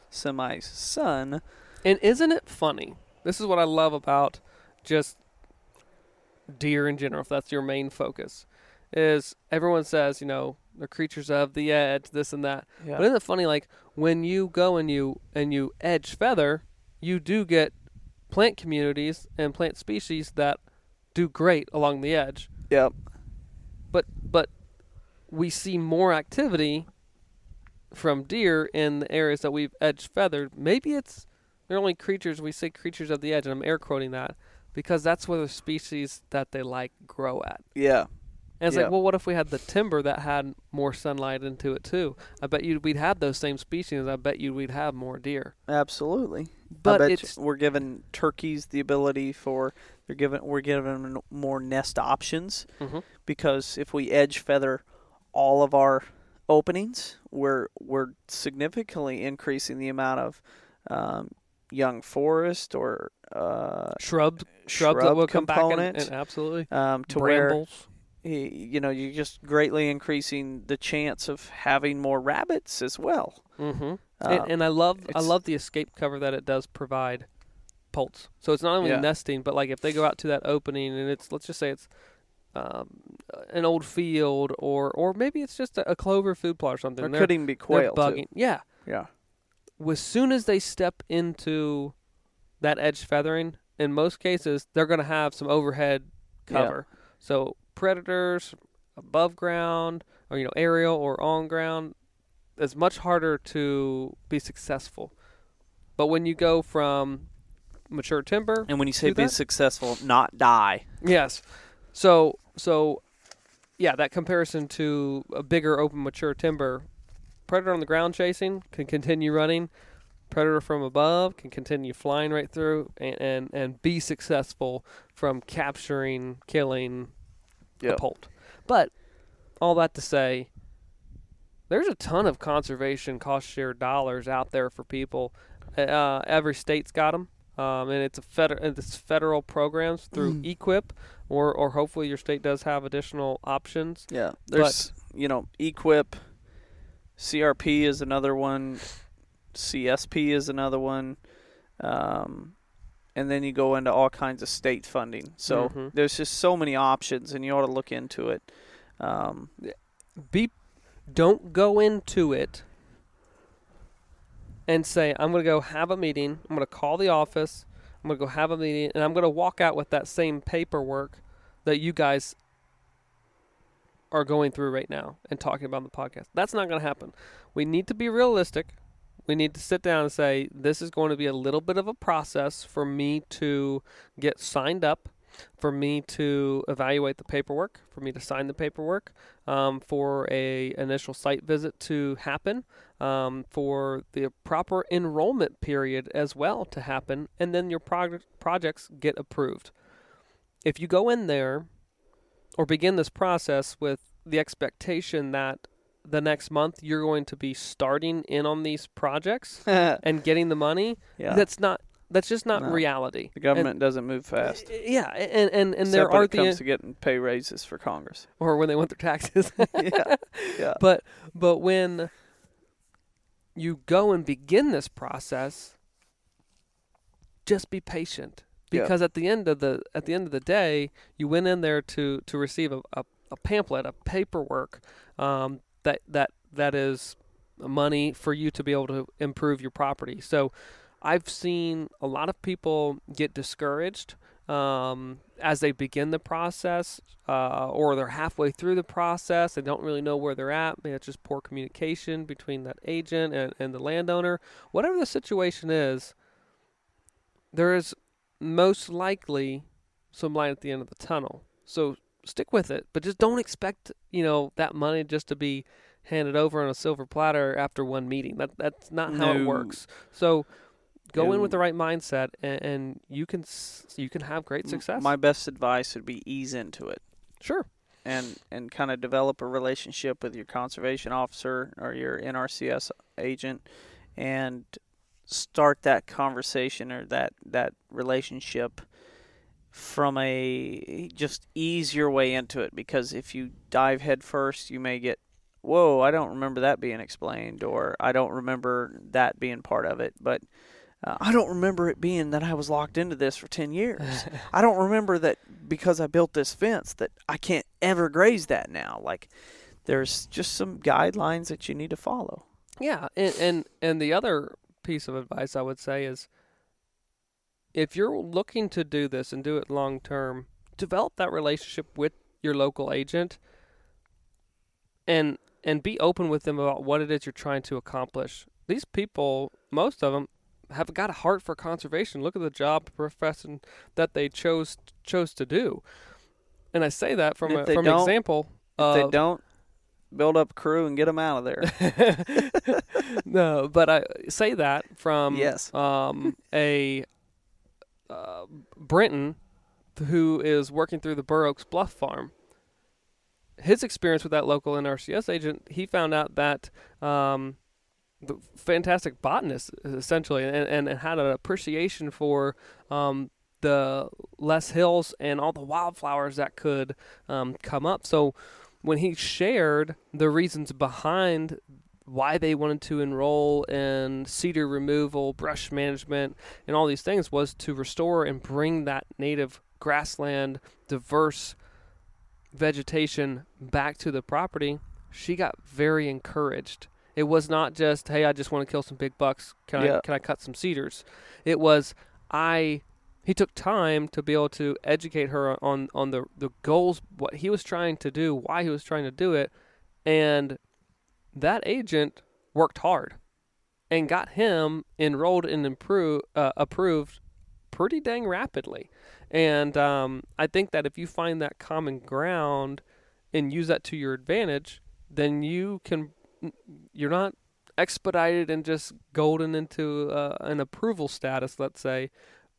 semi's son. And isn't it funny? This is what I love about just deer in general, if that's your main focus, is everyone says, you know, they're creatures of the edge, this and that. Yeah. But isn't it funny, like, when you go and you and you edge feather, you do get plant communities and plant species that do great along the edge. Yep. But but we see more activity from deer in the areas that we've edge feathered. Maybe it's they're only creatures, we say creatures of the edge, and I'm air quoting that, because that's where the species that they like grow at. Yeah. And it's Yeah. like, well, what if we had the timber that had more sunlight into it too? I bet you we'd have those same species. I bet you we'd have more deer. Absolutely. But I bet it's you we're giving turkeys the ability for they're giving we're giving them more nest options, Mhm. because if we edge feather all of our openings, we're we're significantly increasing the amount of um, young forest or uh, shrub shrubs that shrub will come back in, component, and absolutely um, to where brambles. y- you know you're just greatly increasing the chance of having more rabbits as well. Mm-hmm. Uh, and, and I love I it's- love the escape cover that it does provide poults. So it's not only Yeah. nesting, but like if they go out to that opening and it's, let's just say it's um, an old field, or or maybe it's just a, a clover food plot or something. Or and they're- could even be they're quail bugging. too. Yeah. Yeah. As soon as they step into that edge feathering, in most cases, they're going to have some overhead cover. So predators above ground, or you know, aerial or on ground, it's much harder to be successful. But when you go from mature timber, And when you say Do be that? successful, not die. yes. So so yeah, that comparison to a bigger open mature timber, predator on the ground chasing can continue running. Predator from above can continue flying right through and, and, and be successful from capturing, killing the Yep. poult. But all that to say, there's a ton of conservation cost share dollars out there for people. Uh, every state's got them, um, and it's a feder- it's federal programs through Mm. EQIP, or or hopefully your state does have additional options. Yeah. There's, you know, Equip, C R P is another one, C S P is another one, um, and then you go into all kinds of state funding. So Mhm. there's just so many options, and you ought to look into it. Um, Be don't go into it and say, I'm going to go have a meeting. I'm going to call the office. I'm going to go have a meeting, and I'm going to walk out with that same paperwork that you guys are going through right now and talking about on the podcast. That's not going to happen. We need to be realistic. We need to sit down and say, this is going to be a little bit of a process for me to get signed up, for me to evaluate the paperwork, for me to sign the paperwork, um, for a initial site visit to happen, um, for the proper enrollment period as well to happen, and then your prog- projects get approved. If you go in there or begin this process with the expectation that the next month you're going to be starting in on these projects and getting the money, yeah. that's not that's just not No. reality. The government doesn't move fast. And, yeah, and and, and Except there when are it comes the to getting pay raises for Congress. or when they want their taxes. yeah. Yeah. But but when you go and begin this process, just be patient, Yeah. because at the end of the at the end of the day, you went in there to to receive a, a, a pamphlet, a paperwork um, that that that is money for you to be able to improve your property. So I've seen a lot of people get discouraged um, as they begin the process, uh, or they're halfway through the process. They don't really know where they're at. Maybe it's just poor communication between that agent and, and the landowner. Whatever the situation is, there is most likely some light at the end of the tunnel. So stick with it, but just don't expect, you know, that money just to be handed over on a silver platter after one meeting. That that's not how it No. works. So go in with No. the right mindset, and, and you can s- you can have great success. My best advice would be ease into it. Sure. and and kind of develop a relationship with your conservation officer or your N R C S agent, and start that conversation or that that relationship from a just ease your way into it, because if you dive head first, you may get whoa, I don't remember that being explained, or I don't remember that being part of it. But uh, I don't remember it being that I was locked into this for ten years. I don't remember that because I built this fence that I can't ever graze that now. Like, there's just some guidelines that you need to follow. Yeah, and, and, and the other piece of advice I would say is, if you're looking to do this and do it long term, develop that relationship with your local agent and and be open with them about what it is you're trying to accomplish. These people, most of them, have got a heart for conservation. Look at the job profession that they chose chose to do. And I say that from a, from an example. If of, they don't, build up a crew and get them out of there. No, but I say that from yes. um, a uh, Brenton who is working through the Burr Oaks Bluff farm. His experience with that local N R C S agent, he found out that um, the fantastic botanist, essentially, and, and, and had an appreciation for um, the Les Hills and all the wildflowers that could um, come up. So when he shared the reasons behind why they wanted to enroll in cedar removal, brush management, and all these things, was to restore and bring that native grassland, diverse vegetation back to the property, she got very encouraged. It was not just, hey, I just want to kill some big bucks. Can yeah. I can I cut some cedars? It was, I he took time to be able to educate her on, on the, the goals, what he was trying to do, why he was trying to do it, and that agent worked hard and got him enrolled and improve, uh, approved pretty dang rapidly. And um, I think that if you find that common ground and use that to your advantage, then you can, you're not expedited and just golden into uh, an approval status, let's say,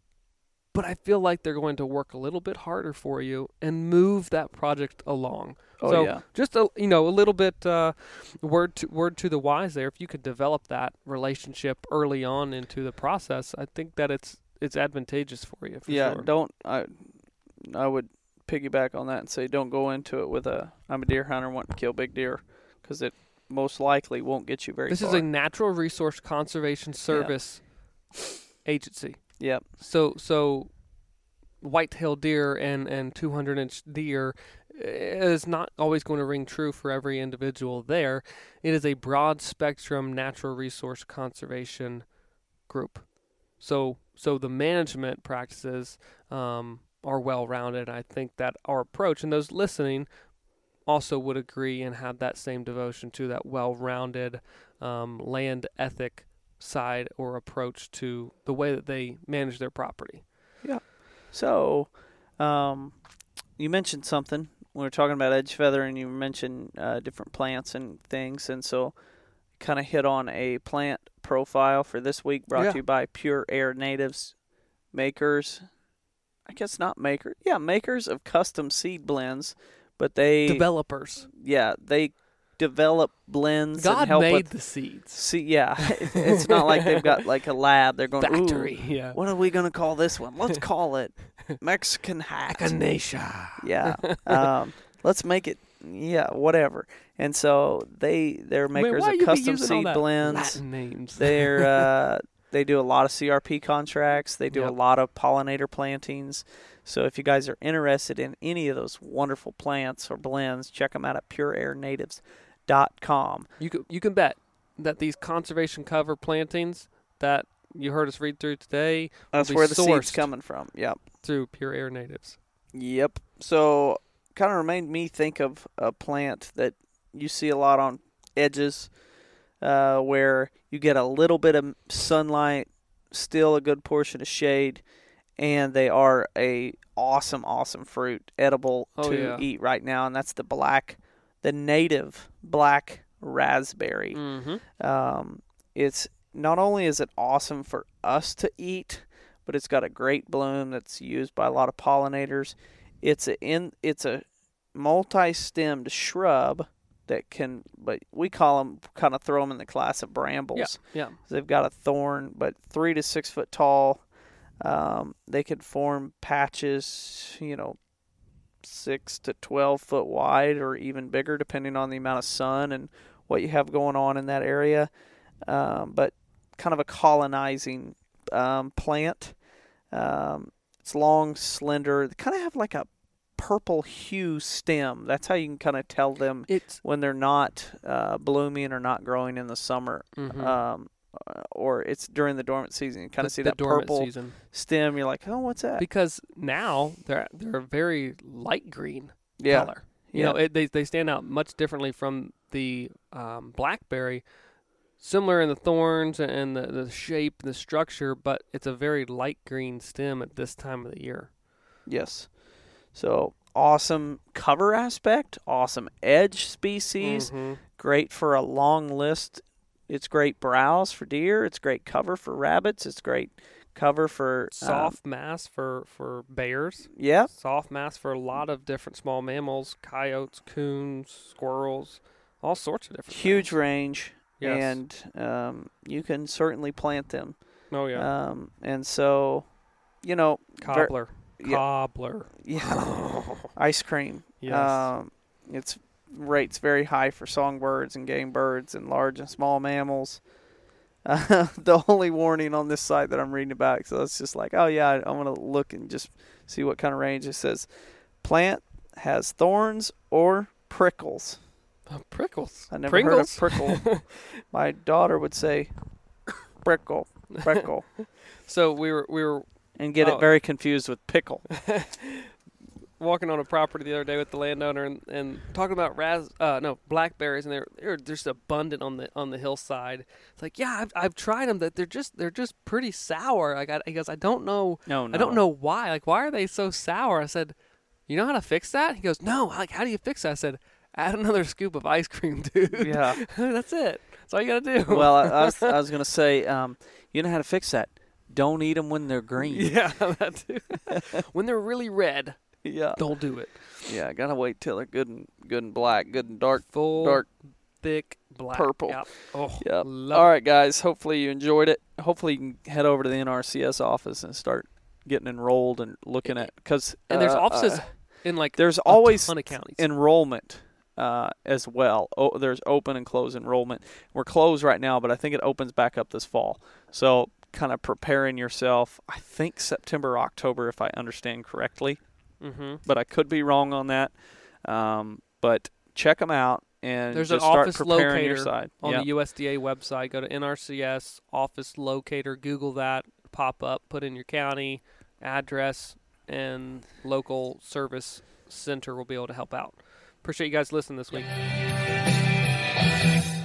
but I feel like they're going to work a little bit harder for you and move that project along. Oh, so yeah. just a, you know, a little bit uh, word to, word to the wise there. If you could develop that relationship early on into the process, I think that it's it's advantageous for you. For yeah, sure. don't I? I would piggyback on that and say don't go into it with a I'm a deer hunter wanting to kill big deer, because it most likely won't get you very this far. This is a natural resource conservation service yeah. agency. Yep. So so white-tailed deer and and two hundred inch deer is not always going to ring true for every individual there. It is a broad spectrum natural resource conservation group. So so the management practices um, are well-rounded. I think that our approach, and those listening also would agree and have that same devotion to that well-rounded um, land ethic side or approach to the way that they manage their property. Yeah. So um, you mentioned something. We were talking about edge feather, and you mentioned uh, different plants and things, and so kind of hit on a plant profile for this week, brought yeah. to you by Pure Air Natives, makers, I guess not maker, yeah, makers of custom seed blends, but they developers. Yeah, they develop blends. God and help made with, the seeds. See, yeah, it's not like they've got like a lab. They're going factory. Ooh, yeah. What are we going to call this one? Let's call it Mexican hat. Echinacea. Yeah. Um, let's make it. Yeah, whatever. And so they they're makers Man, of custom seed blends. Latin names. They're uh, they do a lot of C R P contracts. They do yep. a lot of pollinator plantings. So if you guys are interested in any of those wonderful plants or blends, check them out at pure air natives dot com. You can you can bet that these conservation cover plantings that you heard us read through today, that's will be where the sourced seed's coming from. Yep. Through Pure Air Natives. Yep. So kind of made me think of a plant that you see a lot on edges, uh, where you get a little bit of sunlight, still a good portion of shade, and they are a awesome, awesome fruit, edible oh, to yeah. eat right now, and that's the black, the native black raspberry. Mm-hmm. Um, it's not only is it awesome for us to eat, but it's got a great bloom that's used by a lot of pollinators. It's a in it's a multi-stemmed shrub that can, but we call them, kind of throw them in the class of brambles. Yeah, yeah. They've got a thorn, but three to six foot tall. Um, they could form patches, you know, six to twelve foot wide or even bigger, depending on the amount of sun and what you have going on in that area. Um, but kind of a colonizing um, plant. Um, it's long, slender. They kind of have like a purple hue stem. That's how you can kind of tell them It's when they're not uh, blooming or not growing in the summer. Mhm. Um, uh, or it's during the dormant season. You kind the, of see the that dormant purple season. stem. You're like, oh, what's that? Because now they're they're a very light green yeah. color. You Yeah. know, it, they they stand out much differently from the um, blackberry. Similar in the thorns and the, the shape, the structure, but it's a very light green stem at this time of the year. Yes. So awesome cover aspect, awesome edge species, Mhm. great for a long list. It's great browse for deer. It's great cover for rabbits. It's great cover for um, Soft mass for, for bears. yeah, Soft mass for a lot of different small mammals, coyotes, coons, squirrels, all sorts of different huge things. range, Yes. and um, you can certainly plant them. Oh, yeah. Um, and so, you know, ver- Cobbler. yeah. Cobbler. yeah, ice cream. Yes. Um, it's rates very high for songbirds and game birds and large and small mammals. Uh, the only warning on this site that I'm reading about, so it's just like, oh yeah, I, I want to look and just see what kind of range it says. Plant has thorns or prickles. Oh, prickles. I never Pringles? heard of prickle. My daughter would say prickle, prickle, So we were we were and get Oh. it very confused with pickle. walking on a property the other day with the landowner and, and talking about ras uh no blackberries, and they're they're just abundant on the on the hillside. It's like, yeah, I've I've tried them. That they're just they're just pretty sour. Like I, I guess I don't know. No, no. I don't know why. Like, why are they so sour? I said, you know how to fix that? He goes, no. Like, how do you fix that? I said, add another scoop of ice cream, dude. Yeah. That's it. That's all you gotta do. Well, I, I was I was gonna say, um, you know how to fix that. Don't eat them when they're green. yeah, that too. When they're really red, Yeah. don't do it. Yeah, gotta wait till they're good and good and black, good and dark, Full, dark. thick, black. purple. Yep. Oh, Yep. love All it. right, guys. Hopefully you enjoyed it. Hopefully you can head over to the N R C S office and start getting enrolled and looking at because And there's uh, offices uh, in like there's a always ton of counties. enrollment uh, as well. Oh, there's open and closed enrollment. We're closed right now, but I think it opens back up this fall. So kind of preparing yourself. I think September, October, if I understand correctly. mm-hmm. But I could be wrong on that. Um, but check them out and There's an just start office preparing your locator side. on Yep. the U S D A website. Go to N R C S office locator. Google that. Pop up. Put in your county address, and local service center will be able to help out. Appreciate you guys listening this week.